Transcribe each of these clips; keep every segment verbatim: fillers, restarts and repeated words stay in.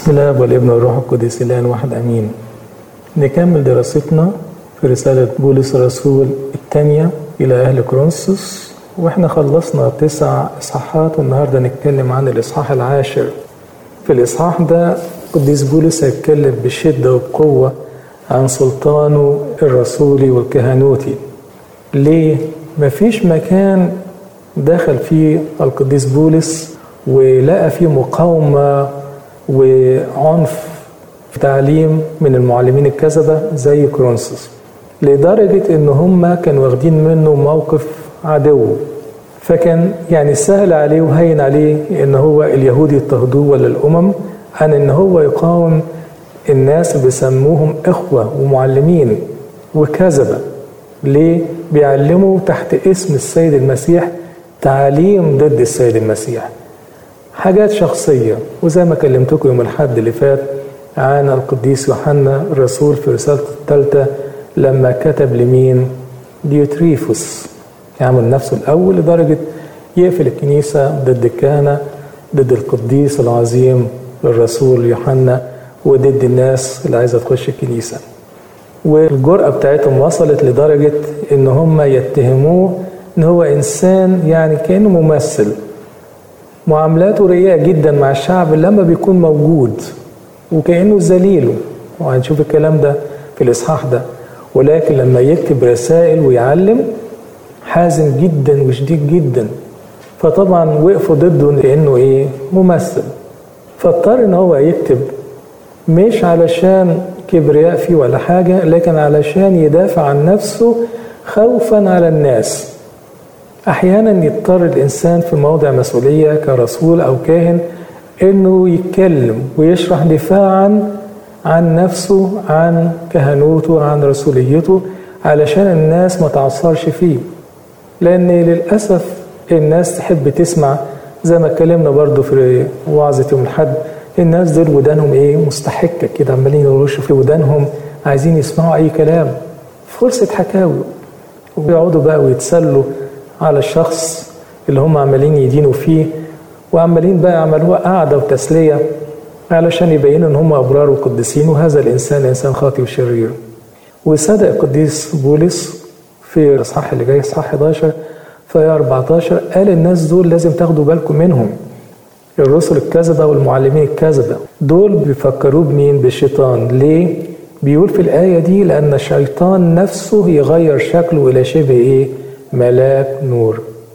بسم الله والابن والروح القدس الآن واحد أمين. نكمل دراستنا في رسالة بولس الرسول الثانية إلى أهل كورنثوس، وإحنا خلصنا تسع إصحاحات والنهاردة نتكلم عن الإصحاح العاشر. في الإصحاح ده قديس بولس هيتكلم بشدة وبقوة عن سلطانه الرسولي والكهنوتي. ليه؟ مفيش مكان دخل فيه القديس بولس ولقى فيه مقاومة وعنف في تعليم من المعلمين الكذبة زي كورنثوس، لدرجة ان هم كانوا واخدين منه موقف عدو. فكان يعني سهل عليه وهين عليه ان هو اليهودي يضطهدوه ولا الامم عن ان هو يقاوم الناس اللي بيسموهم اخوة ومعلمين وكذبة. ليه؟ بيعلموا تحت اسم السيد المسيح تعاليم ضد السيد المسيح، حاجات شخصية. وزي ما كلمتكم يوم الحد اللي فات عن القديس يوحنا الرسول في رسالته الثالثة لما كتب لمين؟ ديوتريفوس، يعمل نفسه الأول لدرجة يقفل الكنيسة ضد الكهنة، ضد القديس العظيم الرسول يوحنا، وضد الناس اللي عايزة تخش الكنيسة. والجرأة بتاعتهم وصلت لدرجة إن هم يتهموه إن هو إنسان يعني كأنه ممثل، معاملاته رقيقة جدا مع الشعب لما بيكون موجود وكأنه ذليله، وهنشوف الكلام ده في الإصحاح ده. ولكن لما يكتب رسائل ويعلم حازم جدا وشديد جدا، فطبعا وقفوا ضده لأنه إيه؟ ممثل. فاضطر إن هو يكتب مش علشان كبرياء فيه ولا حاجة، لكن علشان يدافع عن نفسه خوفا على الناس. أحيانا يضطر الإنسان في موضع مسؤولية كرسول أو كاهن إنه يتكلم ويشرح دفاعا عن نفسه، عن كهنوته، عن رسوليته، علشان الناس ما تعصرش فيه. لأن للأسف الناس تحب تسمع، زي ما اتكلمنا برضو في وعظة يوم الحد، الناس دول ودانهم إيه؟ مستحكة كده، عمالين يرشوا في ودانهم، عايزين يسمعوا أي كلام، فرصة حكاوي، ويقعدوا بقى ويتسلوا على الشخص اللي هم عمالين يدينوا فيه، وعمالين بقى عملوها قاعدة وتسلية علشان يبينوا ان هم ابرار وقديسين، وهذا الانسان انسان خاطئ وشرير. وصدق القديس بولس في الاصحاح اللي جاي اصحاح احد عشر في أربعتاشر قال الناس دول لازم تاخدوا بالكم منهم، الرسل الكذبة والمعلمين الكذبة دول بيفكروا بمين؟ بالشيطان. ليه؟ بيقول في الآية دي لأن الشيطان نفسه يغير شكله إلى شبه إيه؟ ملاك نور.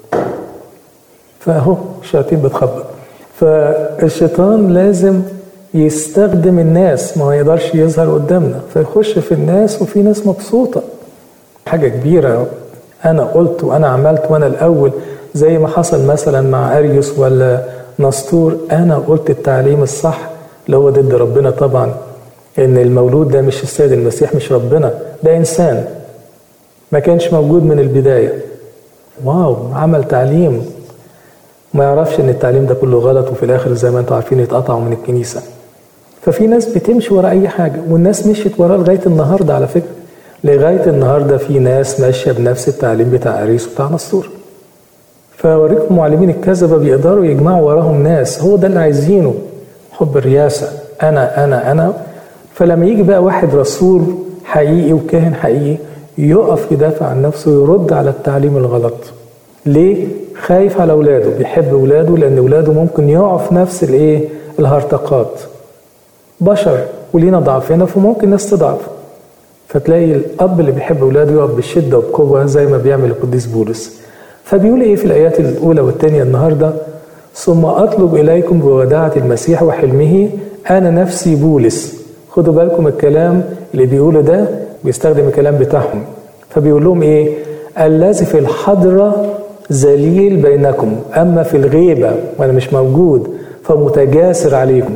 فاهو الشياطين بتخبط. فالشيطان لازم يستخدم الناس، ما يقدرش يظهر قدامنا، فيخش في الناس، وفي ناس مبسوطة حاجة كبيرة، أنا قلت وأنا عملت وأنا الأول، زي ما حصل مثلا مع أريوس ولا نسطور. أنا قلت التعليم الصح اللي هو ضد ربنا طبعا، إن المولود ده مش السيد المسيح، مش ربنا، ده إنسان ما كانش موجود من البداية. واو، عمل تعليم ما يعرفش ان التعليم ده كله غلط، وفي الاخر زي ما انتم عارفين يتقطعوا من الكنيسة. ففي ناس بتمشي ورا اي حاجة، والناس مشيت وراه لغاية النهاردة. على فكرة لغاية النهاردة في ناس ماشية بنفس التعليم بتاع أريوس وبتاع نسطور. فوريكم معلمين الكذبة بيقدروا يجمعوا وراهم ناس، هو ده اللي عايزينه، حب الرياسة، انا انا انا. فلما يجي بقى واحد رسول حقيقي وكاهن حقيقي يقف يدافع عن نفسه ويرد على التعليم الغلط. ليه؟ خايف على اولاده، بيحب اولاده، لان اولاده ممكن يقعوا في نفس الايه؟ الهرطقات. بشر ولينا ضعفنا، فممكن ناس تضعف. فتلاقي الاب اللي بيحب اولاده يقف بشده وبقوه زي ما بيعمل القديس بولس. فبيقول ايه في الايات الاولى والثانيه النهارده؟ ثم اطلب اليكم بوداعه المسيح وحلمه انا نفسي بولس. خدوا بالكم الكلام اللي بيقوله ده بيستخدم الكلام بتاعهم. فبيقول لهم ايه؟ الذي في الحضرة ذليل بينكم، اما في الغيبة وانا مش موجود فمتجاسر عليكم.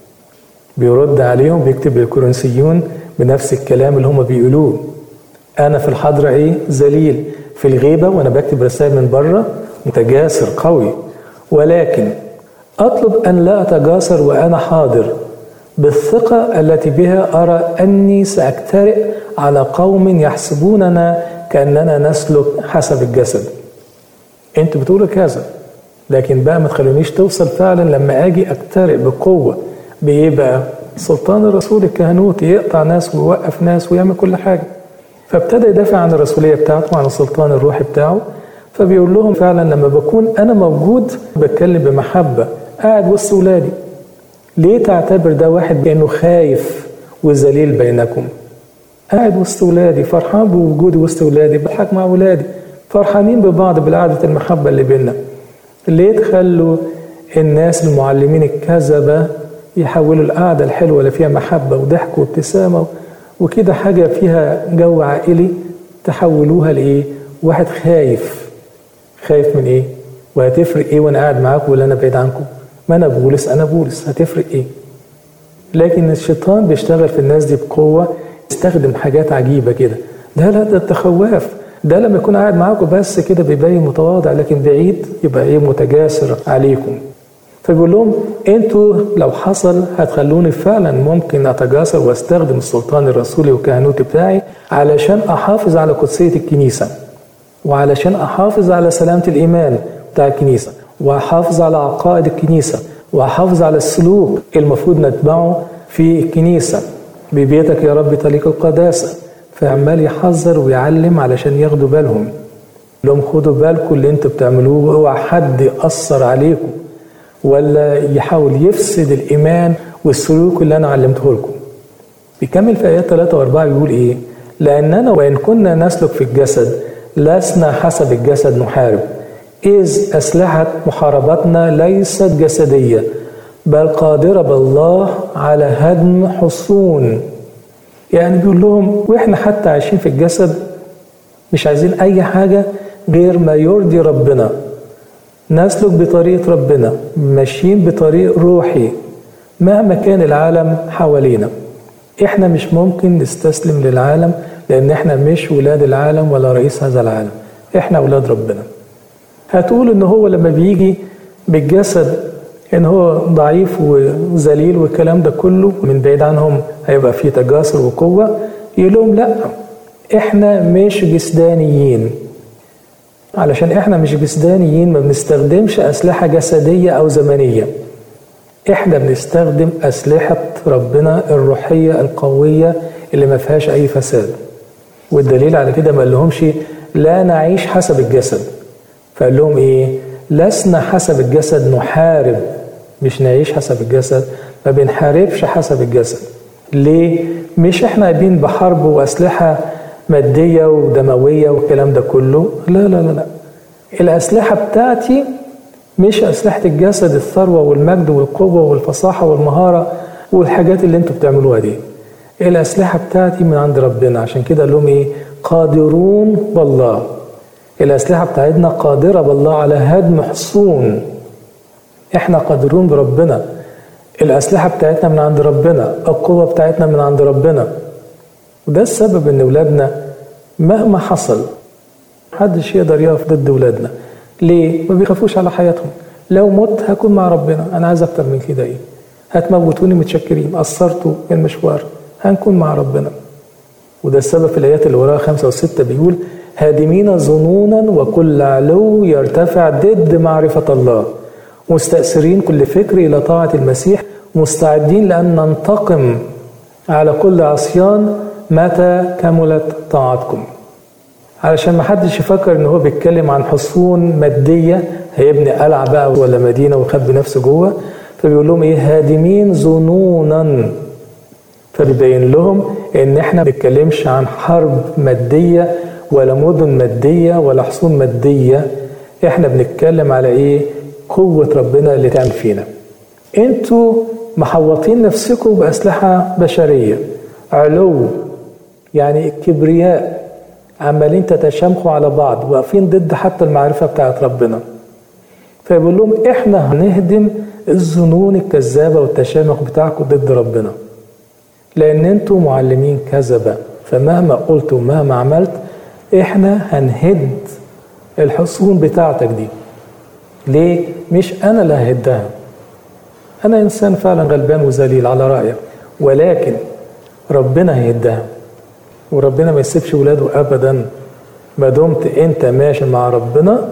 بيرد عليهم، بيكتب للكورنثيون بنفس الكلام اللي هم بيقولوه. انا في الحضرة ايه؟ ذليل، في الغيبة وانا بكتب رسائل من بره متجاسر قوي، ولكن اطلب ان لا اتجاسر وانا حاضر، بالثقة التي بها أرى أني سأجترئ على قوم يحسبوننا كأننا نسلك حسب الجسد. أنت بتقولوا كذا، لكن بقى ما تخلونيش توصل فعلا لما أجي أجترئ بقوة بإيه بقى؟ سلطان الرسول الكهنوتي، يقطع ناس ويوقف ناس ويعمل كل حاجة. فابتدى يدافع عن الرسولية بتاعته وعن السلطان الروحي بتاعه. فبيقول لهم فعلا لما بكون أنا موجود بتكلم بمحبة قاعد وسط ولادي، ليه تعتبر ده واحد بأنه خايف وذليل بينكم؟ قاعد وسط ولادي فرحان بوجودي وسط ولادي، بضحك مع ولادي، فرحانين ببعض بالقعدة المحبة اللي بيننا. ليه تخلوا الناس المعلمين الكذبة يحولوا القعدة الحلوة اللي فيها محبة وضحك وابتسامة وكده حاجة فيها جو عائلي تحولوها لإيه؟ واحد خايف. خايف من إيه؟ وهتفرق إيه وأنا قاعد معاكم ولا أنا بعيد عنكم؟ ما أنا بولس أنا بولس، هتفرق إيه؟ لكن الشيطان بيشتغل في الناس دي بقوة، يستخدم حاجات عجيبة كده. لا لا ده التخواف، ده لما يكون قاعد معاكم بس كده بيبين متواضع، لكن بعيد يبقى إيه؟ متجاسر عليكم. فبيقول لهم انتوا لو حصل هتخلوني فعلا ممكن اتجاسر واستخدم السلطان الرسولي والكهنوتي بتاعي علشان احافظ على قدسية الكنيسة، وعلشان احافظ على سلامة الايمان بتاع الكنيسة، واحافظ على عقائد الكنيسة، واحافظ على السلوك المفروض نتبعه في الكنيسة. ببيتك يا رب طريق القداسة. فعمال يحذر ويعلم علشان ياخدوا بالهم. لهم خدوا بالكم اللي انتوا بتعملوه، اوعى حد يأثر عليكم ولا يحاول يفسد الإيمان والسلوك اللي أنا علمته لكم. بيكمل في آيات ثلاثة وأربعة يقول إيه؟ لأننا وإن كنا نسلك في الجسد لسنا حسب الجسد نحارب، إذ أسلحة محاربتنا ليست جسدية بل قادرة بالله على هدم حصون. يعني بيقول لهم وإحنا حتى عايشين في الجسد مش عايزين أي حاجة غير ما يرضي ربنا، نسلك بطريقة ربنا، ماشيين بطريق روحي مهما كان العالم حوالينا. احنا مش ممكن نستسلم للعالم، لان احنا مش ولاد العالم ولا رئيس هذا العالم، احنا ولاد ربنا. هتقول ان هو لما بيجي بالجسد ان هو ضعيف وذليل والكلام ده كله من بعيد عنهم هيبقى فيه تجاسر وقوة. يقول لهم لا، احنا مش جسدانيين. علشان احنا مش جسدانيين ما بنستخدمش أسلحة جسدية أو زمنية، احنا بنستخدم أسلحة ربنا الروحية القوية اللي ما فيهاش أي فساد. والدليل على كده ما قال لهمش لا نعيش حسب الجسد، فقال لهم ايه؟ لسنا حسب الجسد نحارب. مش نعيش حسب الجسد، ما بنحاربش حسب الجسد. ليه؟ مش احنا قايمين بحرب وأسلحة مادية ودموية والكلام ده كله، لا لا لا لا. الأسلحة بتاعتي مش أسلحة الجسد، الثروة والمجد والقوة والفصاحة والمهارة والحاجات اللي انتوا بتعملوها دي. الأسلحة بتاعتي من عند ربنا. عشان كده قال لهم ايه؟ قادرون بالله. الأسلحة بتاعتنا قادرة بالله على هدم حصون. احنا قادرون بربنا. الأسلحة بتاعتنا من عند ربنا، القوة بتاعتنا من عند ربنا. وده السبب ان ولادنا مهما حصل محدش يقدر يقف ضد ولادنا. ليه؟ ما بيخافوش على حياتهم. لو مت هكون مع ربنا، انا عايز اكتر من كده ايه؟ هتموتوني متشكرين، قصرتوا المشوار، هنكون مع ربنا. وده السبب في الايات اللي وراها خمسة وستة بيقول هادمين ظنونا وكل علو يرتفع ضد معرفة الله، مستأثرين كل فكر الى طاعة المسيح، مستعدين لان ننتقم على كل عصيان متى كملت طاعتكم. علشان ما حدش يفكر ان هو بيتكلم عن حصون مادية هيبني قلعة بقى ولا مدينة ويخبي نفسه جوه. فبيقول لهم ايه؟ هادمين ظنونا. فبيبين لهم ان احنا ما بنتكلمش عن حرب مادية ولا مدن مادية ولا حصون مادية. احنا بنتكلم على ايه؟ قوة ربنا اللي تعمل فينا. انتوا محوطين نفسكم بأسلحة بشرية، علو يعني الكبرياء، عمالين تتشامخوا على بعض، واقفين ضد حتى المعرفة بتاعت ربنا. فيقول لهم احنا هنهدم الظنون الكذابة والتشامخ بتاعكم ضد ربنا، لان انتوا معلمين كذبة. فمهما قلت ومهما عملت احنا هنهد الحصون بتاعتك دي. ليه؟ مش انا اللي ههدها، انا انسان فعلا غلبان وذليل على رأيك، ولكن ربنا هيهدها. وربنا ما يسيبش ولاده ابدا. ما دمت انت ماشي مع ربنا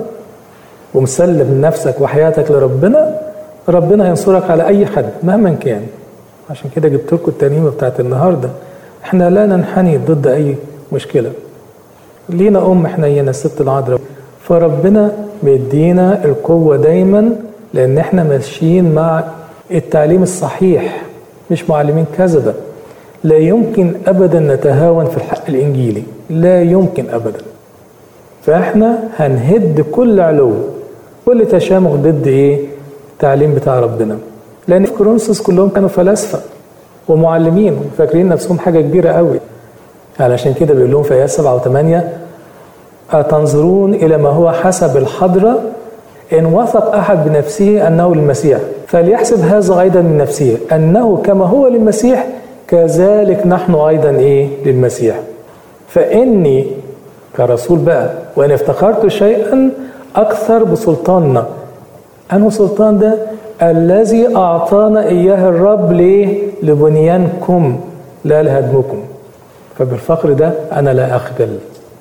ومسلم نفسك وحياتك لربنا، ربنا هينصرك على اي حد مهما كان. عشان كده جبت لكم الترنيمة بتاعت النهاردة. احنا لا ننحني ضد اي مشكلة، لينا ام حنينة الست العذراء، فربنا بيدينا القوة دايما لان احنا ماشيين مع التعليم الصحيح، مش معلمين كذبة. لا يمكن ابدا نتهاون في الحق الانجيلي، لا يمكن ابدا. فاحنا هنهد كل علو، كل تشامخ ضد ايه؟ التعليم بتاع ربنا. لان في كورنثوس كلهم كانوا فلاسفة ومعلمين وفاكرين نفسهم حاجة كبيرة قوي. علشان كده بيقول لهم في آيات سبعة وثمانية: أتنظرون إلى ما هو حسب الحضرة، إن وثق أحد بنفسه أنه للمسيح فليحسب هذا أيضا من نفسه أنه كما هو للمسيح كذلك نحن أيضا إيه؟ للمسيح. فإني كرسول بقى وإن افتخرت شيئا أكثر بسلطاننا. أنه سلطان ده؟ الذي أعطانا إياه الرب ليه؟ لبنيانكم لا لهدمكم. فبالفقر ده أنا لا أخجل.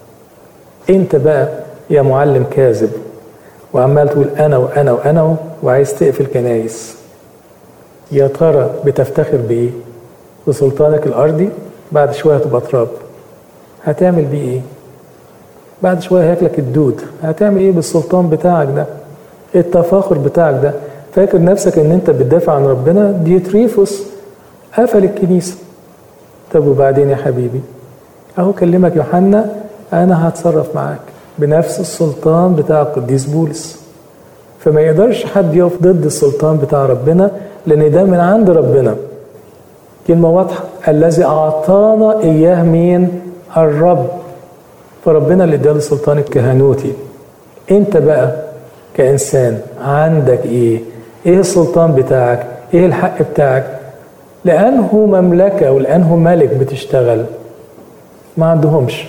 أنت بقى يا معلم كاذب وعمال تقول أنا وأنا وأنا وعايز تقفل كنايس، يا ترى بتفتخر بإيه؟ بسلطانك الأرضي؟ بعد شوية تبقى تراب، هتعمل بيه إيه؟ بعد شوية هياكلك الدود، هتعمل إيه بالسلطان بتاعك ده؟ التفاخر بتاعك ده؟ فاكر نفسك ان انت بتدافع عن ربنا؟ ديوتريفوس قفل الكنيسة. طب وبعدين يا حبيبي؟ اهو كلمك يوحنا انا هتصرف معاك بنفس السلطان بتاع القديس بولس. فما يقدرش حد يقف ضد السلطان بتاع ربنا، لان ده من عند ربنا. كلمة واضحة: الذي اعطانا اياه مين؟ الرب. فربنا اللي اداله السلطان الكهنوتي. انت بقى كإنسان عندك ايه؟ ايه السلطان بتاعك؟ ايه الحق بتاعك؟ لأنه مملكة ولأنه ملك بتشتغل. ما عندهمش،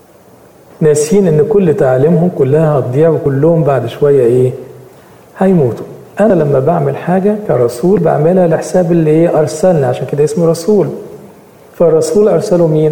ناسين ان كل تعليمهم كلها هتضيع وكلهم بعد شوية ايه؟ هيموتوا. انا لما بعمل حاجة كرسول بعملها لحساب اللي ايه؟ ارسلني، عشان كده اسمه رسول. فالرسول ارسله مين؟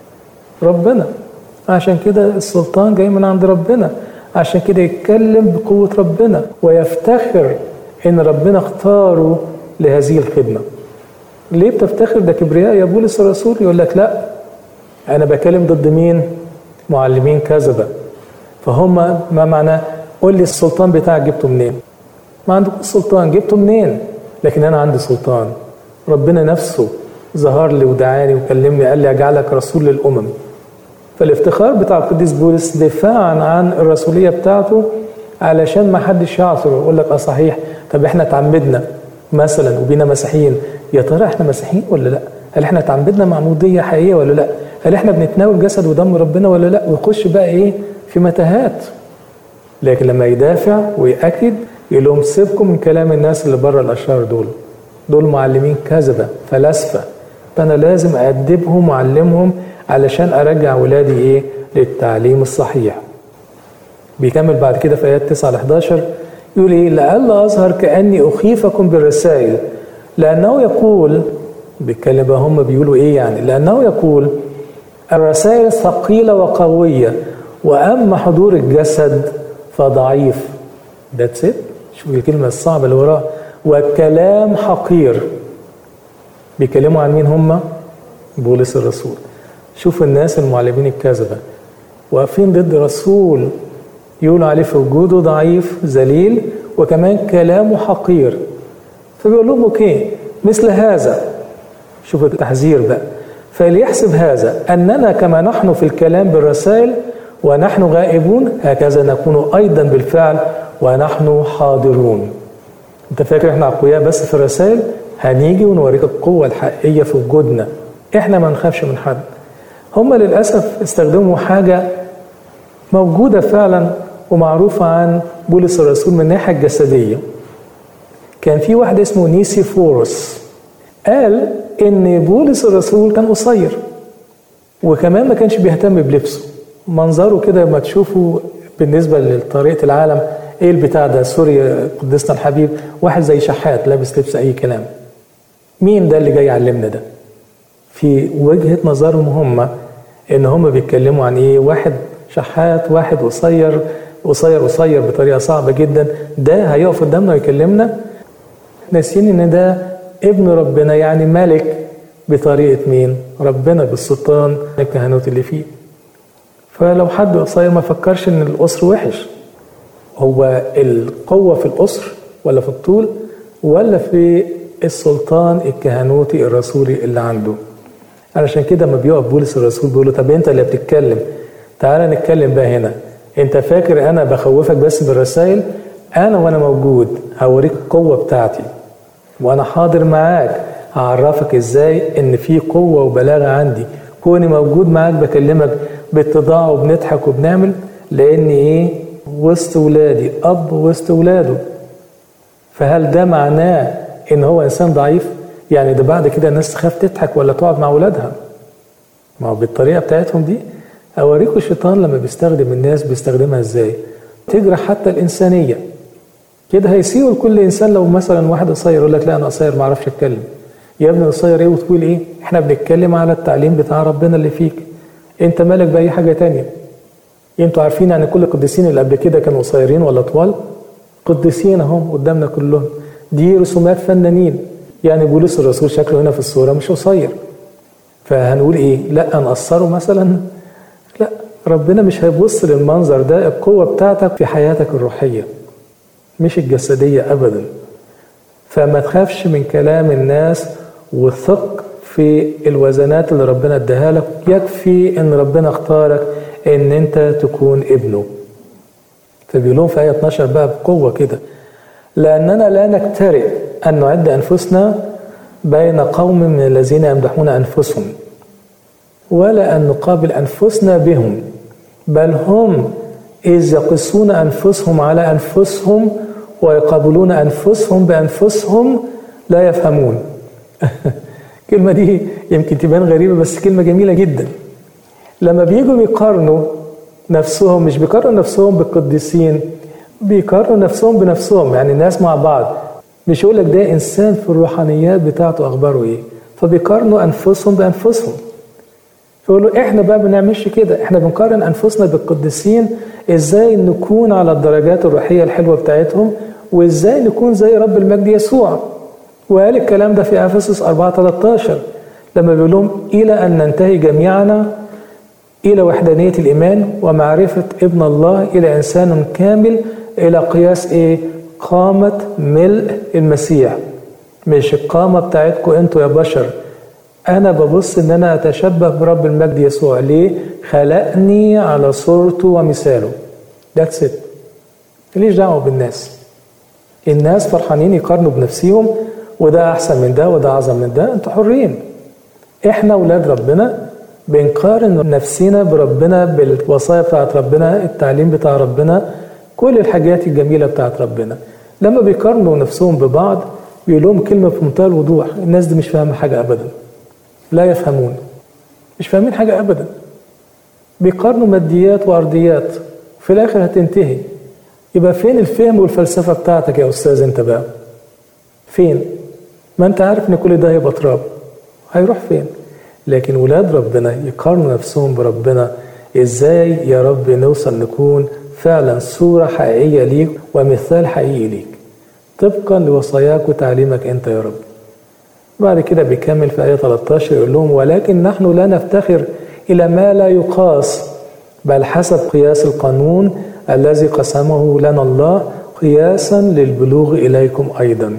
ربنا. عشان كده السلطان جاي من عند ربنا، عشان كده يتكلم بقوة ربنا ويفتخر ان ربنا اختاره لهذه الخدمة. ليه بتفتخر؟ ده كبرياء يا بولس الرسول. يقول لك لا، انا بكلم ضد مين؟ معلمين كذبة. فهم ما معناه؟ قول لي السلطان بتاعك جبته منين؟ ما عندكم السلطان، جبته منين؟ لكن انا عندي سلطان. ربنا نفسه ظهر لي ودعاني وكلمني، قال لي اجعلك رسول للامم. فالافتخار بتاع القديس بولس دفاعا عن الرسولية بتاعته، علشان ما حدش يعثر ويقول لك اه صحيح، طب احنا تعمدنا مثلا وبينا مسيحيين، يا ترى احنا مسيحيين ولا لا؟ هل احنا تعمدنا معمودية حقيقية ولا لا؟ هل احنا بنتناول جسد ودم ربنا ولا لا؟ ويخش بقى ايه؟ في متاهات. لكن لما يدافع ويأكد يقول لهم سيبكم من كلام الناس اللي بره الاشرار، دول دول معلمين كذبة فلاسفة، فانا لازم أأدبهم وأعلمهم علشان أرجع ولادي إيه؟ للتعليم الصحيح. بيكمل بعد كده في آيات تسعة لحداشر يقول إيه؟ لألا أظهر كأني أخيفكم بالرسائل، لأنه يقول، بيتكلم بقى هم بيقولوا إيه يعني؟ لأنه يقول الرسائل ثقيلة وقوية، وأما حضور الجسد فضعيف. That's it. شوف الكلمة الصعبة اللي وراها، والكلام حقير. بيكلموا عن مين هم؟ بولس الرسول. شوف الناس المعلمين الكذبة واقفين ضد رسول يقولوا عليه في وجوده ضعيف ذليل وكمان كلامه حقير. فبيقول لهم اوكي، مثل هذا، شوف التحذير بقى، فليحسب هذا أننا كما نحن في الكلام بالرسائل ونحن غائبون هكذا نكون أيضا بالفعل ونحن حاضرون. انت فاكر احنا أقوياء بس في الرسائل؟ هنيجي ونوريك القوة الحقيقية في وجودنا. احنا ما نخافش من حد. هم للأسف استخدموا حاجة موجودة فعلا ومعروفة عن بولس الرسول من الناحية الجسدية. كان في واحد اسمه نيسيفوروس قال ان بولس الرسول كان قصير وكمان ما كانش بيهتم بلبسه. منظره كده ما تشوفوا بالنسبة لطريقة العالم ايه البتاع ده، سوري قدسنا الحبيب، واحد زي شحات لابس لبس اي كلام. مين ده اللي جاي يعلمنا ده؟ في وجهة نظرهم هم ان هم بيتكلموا عن ايه؟ واحد شحات، واحد قصير قصير قصير بطريقة صعبة جدا، ده هيقف قدامنا ويكلمنا. ناسين ان ده ابن ربنا يعني ملك بطريقة مين؟ ربنا بالسلطان الكهنوت اللي فيه. فلو حد قصير ما فكرش ان القصر وحش، هو القوة في القصر ولا في الطول ولا في السلطان الكهنوتي الرسولي اللي عنده. علشان كده ما بيقف بولس الرسول بيقول له طب انت اللي بتتكلم، تعالى نتكلم بقى هنا. انت فاكر انا بخوفك بس بالرسائل؟ انا وانا موجود هوريك القوة بتاعتي، وانا حاضر معاك هعرفك ازاي ان في قوة وبلاغة عندي. كوني موجود معاك بكلمك باتضاع وبنضحك وبنعمل، لان ايه؟ وسط ولادي، اب وسط ولاده. فهل ده معناه ان هو انسان ضعيف؟ يعني ده بعد كده الناس تخاف تضحك ولا تقعد مع ولادها؟ ما هو بالطريقة بتاعتهم دي. اوريكم الشيطان لما بيستخدم الناس بيستخدمها ازاي، تجرح حتى الانسانية. كده هيسيئوا لكل انسان. لو مثلا واحد قصير يقول لك لا انا قصير ما اعرفش اتكلم، يا ابني قصير ايه وطويل ايه؟ احنا بنتكلم على التعليم بتاع ربنا اللي فيك، انت مالك باي حاجه تانية؟ انتوا عارفين يعني كل القديسين اللي قبل كده كانوا قصيرين ولا طوال؟ قديسين اهم قدامنا كلهم، دي رسومات فنانين. يعني بولس الرسول شكله هنا في الصوره مش قصير، فهنقول ايه؟ لا نقصره مثلا؟ لا، ربنا مش هيبص للمنظر ده. القوه بتاعتك في حياتك الروحيه مش الجسديه ابدا. فما تخافش من كلام الناس وثق في الوزنات اللي ربنا اداها لك. يكفي ان ربنا اختارك ان انت تكون ابنه. فبيقولون في آية اتناشر بقى بقوة كده: لأننا لا نكترئ أن نعد أنفسنا بين قوم من الذين يمدحون أنفسهم ولا أن نقابل أنفسنا بهم، بل هم إذ يقصون أنفسهم على أنفسهم ويقابلون أنفسهم بأنفسهم لا يفهمون. الكلمة دي يمكن تبان غريبة بس كلمة جميلة جدا. لما بيجوا يقارنوا نفسهم مش بيقارنوا نفسهم بالقديسين، بيقارنوا نفسهم بنفسهم، يعني الناس مع بعض. مش يقول لك ده إنسان في الروحانيات بتاعته أخباره إيه، فبيقارنوا أنفسهم بأنفسهم. فيقولوا إحنا بقى بنعملش كده، إحنا بنقارن أنفسنا بالقديسين إزاي نكون على الدرجات الروحية الحلوة بتاعتهم، وإزاي نكون زي رب المجد يسوع. وقال الكلام ده في أفسس أربعة ثلاثة عشر لما بيقول لهم إلى أن ننتهي جميعنا إلى وحدانية الإيمان ومعرفة ابن الله إلى إنسان كامل إلى قياس إيه؟ قامة ملء المسيح. مش القامة بتاعتكم أنتوا يا بشر، أنا ببص إن أنا أتشبه برب المجد يسوع. ليه؟ خلقني على صورته ومثاله. That's it. ماليش دعوة بالناس. الناس فرحانين يقارنوا بنفسهم، وده أحسن من ده وده أعظم من ده. أنتوا حرين. إحنا ولاد ربنا بنقارن نفسنا بربنا، بالوصايا بتاعت ربنا، التعليم بتاع ربنا، كل الحاجات الجميلة بتاعت ربنا. لما بيقارنوا نفسهم ببعض بيقول لهم كلمة في منتهى الوضوح: الناس دي مش فاهمة حاجة أبدا، لا يفهمون، مش فاهمين حاجة أبدا. بيقارنوا ماديات وأرضيات، في الآخر هتنتهي. يبقى فين الفهم والفلسفة بتاعتك يا أستاذ أنت بقى؟ فين؟ ما أنت عارف إن كل ده هيبقى تراب، هيروح فين؟ لكن ولاد ربنا يقارنوا نفسهم بربنا. إزاي يا رب نوصل نكون فعلا صورة حقيقية ليك ومثال حقيقي ليك طبقا لوصاياك وتعليمك أنت يا رب. بعد كده بيكمل في آية ثلاثة عشر يقول لهم: ولكن نحن لا نفتخر إلى ما لا يقاس، بل حسب قياس القانون الذي قسمه لنا الله قياسا للبلوغ إليكم أيضا.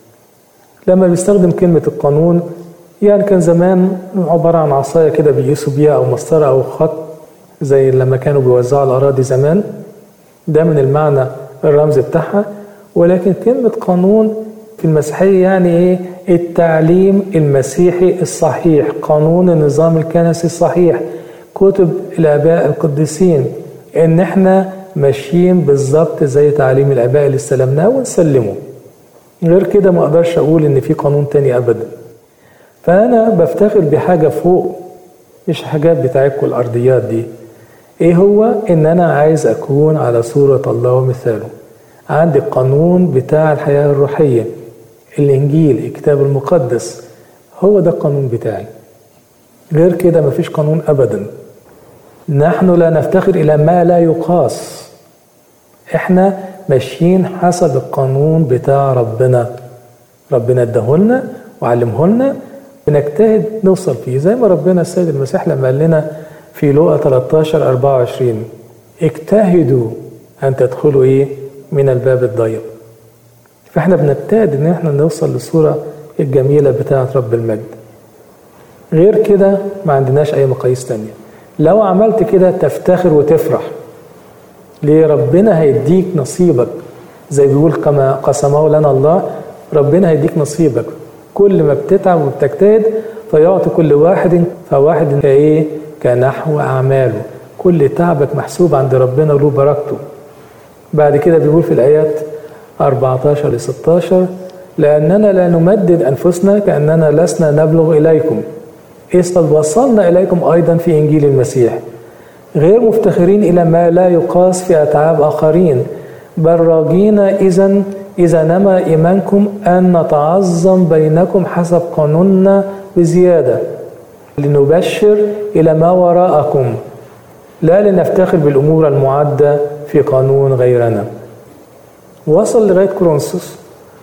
لما بيستخدم كلمة القانون يعني كان زمان عبارة عن عصاية كده بيقيسوا بيها أو مسطرة أو خط، زي لما كانوا بيوزعوا الأراضي زمان. ده من المعنى الرمز بتاعها. ولكن كلمة قانون في المسيحية يعني إيه؟ التعليم المسيحي الصحيح، قانون النظام الكنسي الصحيح، كتب الآباء القديسين، إن إحنا ماشيين بالظبط زي تعليم الآباء اللي استلمناه ونسلمه. غير كده ما أقدرش أقول إن في قانون تاني أبدا. فأنا بفتخر بحاجة فوق، مش حاجات بتاعتكم الأرضيات دي. إيه هو؟ إن أنا عايز أكون على صورة الله ومثاله. عندي القانون بتاع الحياة الروحية، الإنجيل، الكتاب المقدس، هو ده القانون بتاعي. غير كده مفيش قانون أبدا. نحن لا نفتخر إلى ما لا يقاس، إحنا ماشيين حسب القانون بتاع ربنا. ربنا ادهولنا وعلمه لنا بنجتهد نوصل فيه، زي ما ربنا السيد المسيح لما قال لنا في لوقا ثلاثة عشر أربعة وعشرين اجتهدوا أن تدخلوا إيه من الباب الضيق. فإحنا بنجتهد إن إحنا نوصل للصورة الجميلة بتاعة رب المجد. غير كده ما عندناش أي مقاييس تانية. لو عملت كده تفتخر وتفرح، ليه؟ ربنا هيديك نصيبك، زي بيقول كما قسمه لنا الله، ربنا هيديك نصيبك. كل ما بتتعب وبتجتهد فيعطي كل واحد فواحد كايه كنحو اعماله. كل تعبك محسوب عند ربنا وله بركته. بعد كده بيقول في الايات أربعة عشر لستة عشر لاننا لا نمدد انفسنا كاننا لسنا نبلغ اليكم اذ قد وصلنا اليكم ايضا في انجيل المسيح، غير مفتخرين الى ما لا يقاس في اتعاب اخرين، بل راجين اذا إذا نما إيمانكم أن نتعظم بينكم حسب قانوننا بزيادة، لنبشر إلى ما وراءكم، لا لنفتخر بالأمور المعدة في قانون غيرنا. وصل لغاية كورنثوس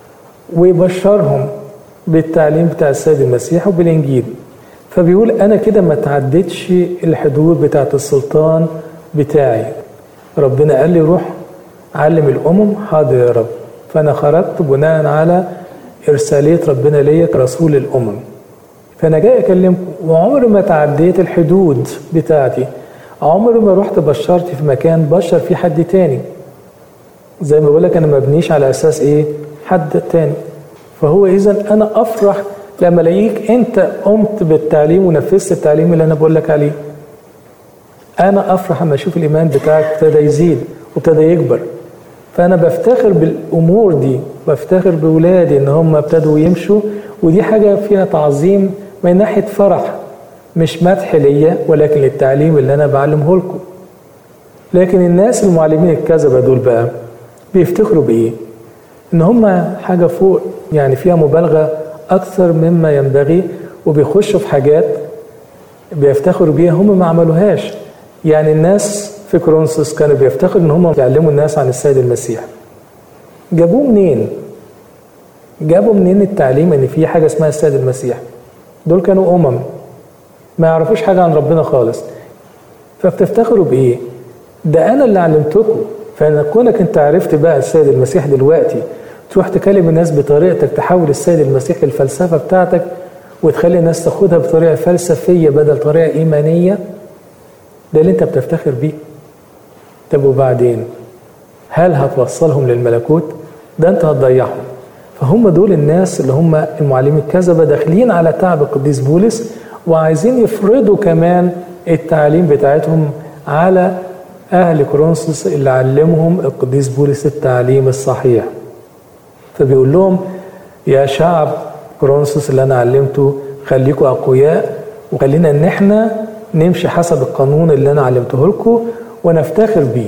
ويبشرهم بالتعليم بتاع السيد المسيح وبالإنجيل. فبيقول أنا كده ما تعدتش الحدود بتاعة السلطان بتاعي. ربنا قال لي روح علم الأمم، حاضر يا رب. فأنا خرجت بناء على إرسالية ربنا ليا كرسول الأمم. فأنا جاي أكلمكم، وعمري ما تعديت الحدود بتاعتي، عمري ما رحت بشرت في مكان بشر فيه حد تاني. زي ما بقولك أنا مبنيش على أساس إيه؟ حد تاني. فهو إذن أنا أفرح لما ألاقيك أنت قمت بالتعليم ونفذت التعليم اللي أنا بقولك عليه. أنا أفرح لما أشوف الإيمان بتاعك ابتدى يزيد وابتدى يكبر. فأنا بفتخر بالأمور دي، بفتخر بولادي إن هم ابتدوا يمشوا، ودي حاجة فيها تعظيم من ناحية فرح، مش مدح ليا ولكن للتعليم اللي أنا بعلمه لكم. لكن الناس المعلمين الكذبة دول بقى بيفتخروا بإيه؟ إن هم حاجة فوق، يعني فيها مبالغة أكثر مما ينبغي، وبيخشوا في حاجات بيفتخروا بيها هم ما عملوهاش. يعني الناس في كورنثوس كانوا بيفتخروا ان هم يعلموا الناس عن السيد المسيح. جابوه منين؟ جابوا منين التعليم ان في حاجه اسمها السيد المسيح؟ دول كانوا امم ما يعرفوش حاجه عن ربنا خالص. فبتفتخروا بايه؟ ده انا اللي علمتكم. فانا كونك انت عرفت بقى السيد المسيح دلوقتي تروح تكلم الناس بطريقتك، تحول السيد المسيح للفلسفه بتاعتك وتخلي الناس تاخدها بطريقه فلسفيه بدل طريقه ايمانيه، ده اللي انت بتفتخر بيه. طب وبعدين هل هتوصلهم للملكوت؟ ده انت هتضيعهم. فهم دول الناس اللي هم المعلمين الكذبة داخلين على تعب القديس بولس، وعايزين يفرضوا كمان التعليم بتاعتهم على أهل كورنثوس اللي علمهم القديس بولس التعليم الصحيح. فبيقول لهم يا شعب كورنثوس اللي أنا علمته خليكوا أقوياء، وخلينا إن احنا نمشي حسب القانون اللي أنا علمته لكم ونفتخر بيه.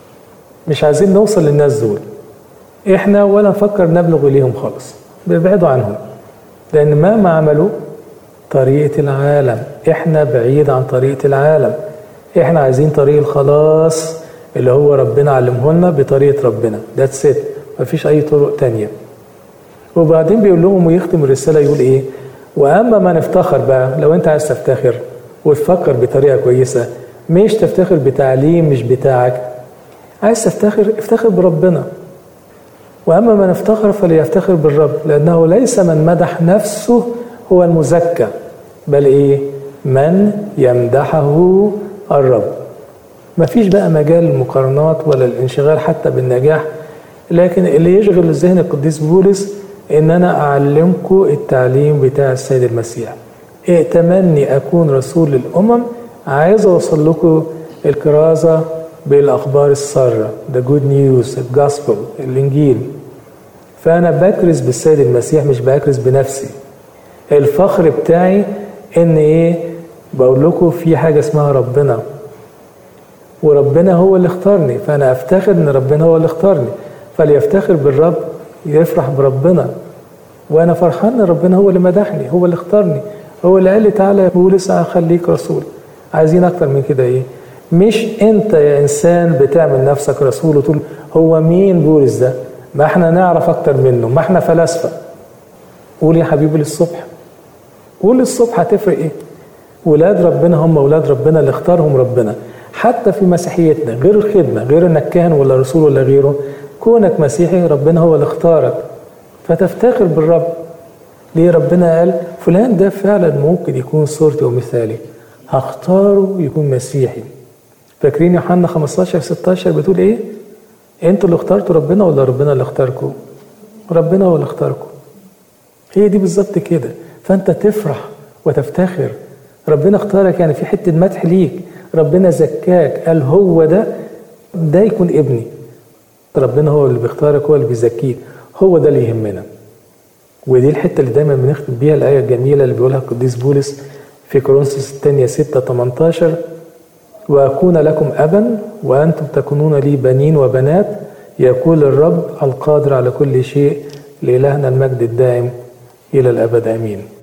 مش عايزين نوصل للناس دول احنا ولا نفكر نبلغ اليهم خالص، بيبعدوا عنهم، لان مهما عملوا طريقة العالم. احنا بعيد عن طريقة العالم، احنا عايزين طريق الخلاص اللي هو ربنا علمه لنا بطريقة ربنا. That's it. مفيش اي طرق تانية. وبعدين بيقول لهم ويختم الرسالة يقول ايه؟ واما ما نفتخر بقى، لو انت عايز تفتخر وتفكر بطريقة كويسة، مش تفتخر بتعليم مش بتاعك، عايز تفتخر افتخر بربنا. وأما من افتخر فليفتخر بالرب، لأنه ليس من مدح نفسه هو المزكى، بل إيه؟ من يمدحه الرب. مفيش بقى مجال المقارنات ولا الانشغال حتى بالنجاح، لكن اللي يشغل الذهن القديس بولس إن أنا أعلمكم التعليم بتاع السيد المسيح. ائتمني أكون رسول للأمم، عايز أوصل لكم الكرازة بالأخبار السارة، the good news, the gospel, الإنجيل. فأنا بكرز بالسيد المسيح مش بكرز بنفسي. الفخر بتاعي إن إيه؟ بقول لكم في حاجة اسمها ربنا، وربنا هو اللي اختارني، فأنا أفتخر إن ربنا هو اللي اختارني. فليفتخر بالرب، يفرح بربنا، وأنا فرحان إن ربنا هو اللي مدحني، هو اللي اختارني، هو اللي قال لي تعالى يا بولس أخليك رسول. عايزين أكتر من كده إيه؟ مش انت يا انسان بتعمل نفسك رسول وتقول هو مين بولس ده؟ ما احنا نعرف اكتر منه، ما احنا فلاسفه. قول يا حبيبي للصبح، قول للصبح، هتفرق ايه؟ ولاد ربنا هم ولاد ربنا اللي اختارهم ربنا. حتى في مسيحيتنا غير الخدمة، غير انك كاهن ولا رسول ولا غيره، كونك مسيحي ربنا هو اللي اختارك، فتفتخر بالرب. ليه؟ ربنا قال فلان ده فعلا ممكن يكون صورتي ومثالي، هختاره يكون مسيحي. فاكرين يوحنا خمستاشر ستاشر بتقول ايه؟ انتوا اللي اخترتوا ربنا ولا ربنا اللي اختاركم؟ ربنا هو اللي اختاركم. هي دي بالظبط كده. فانت تفرح وتفتخر، ربنا اختارك، يعني في حته مدح ليك، ربنا زكاك، قال هو ده ده يكون ابني. ربنا هو اللي بيختارك، هو اللي بيزكيك، هو ده اللي يهمنا. ودي الحته اللي دايما بنختم بيها الايه الجميله اللي بيقولها القديس بولس في كورنثوس الثانيه ستة تمنتاشر: واكون لكم ابا وانتم تكونون لي بنين وبنات، يقول الرب القادر على كل شيء، لإلهنا المجد الدائم إلى الأبد آمين.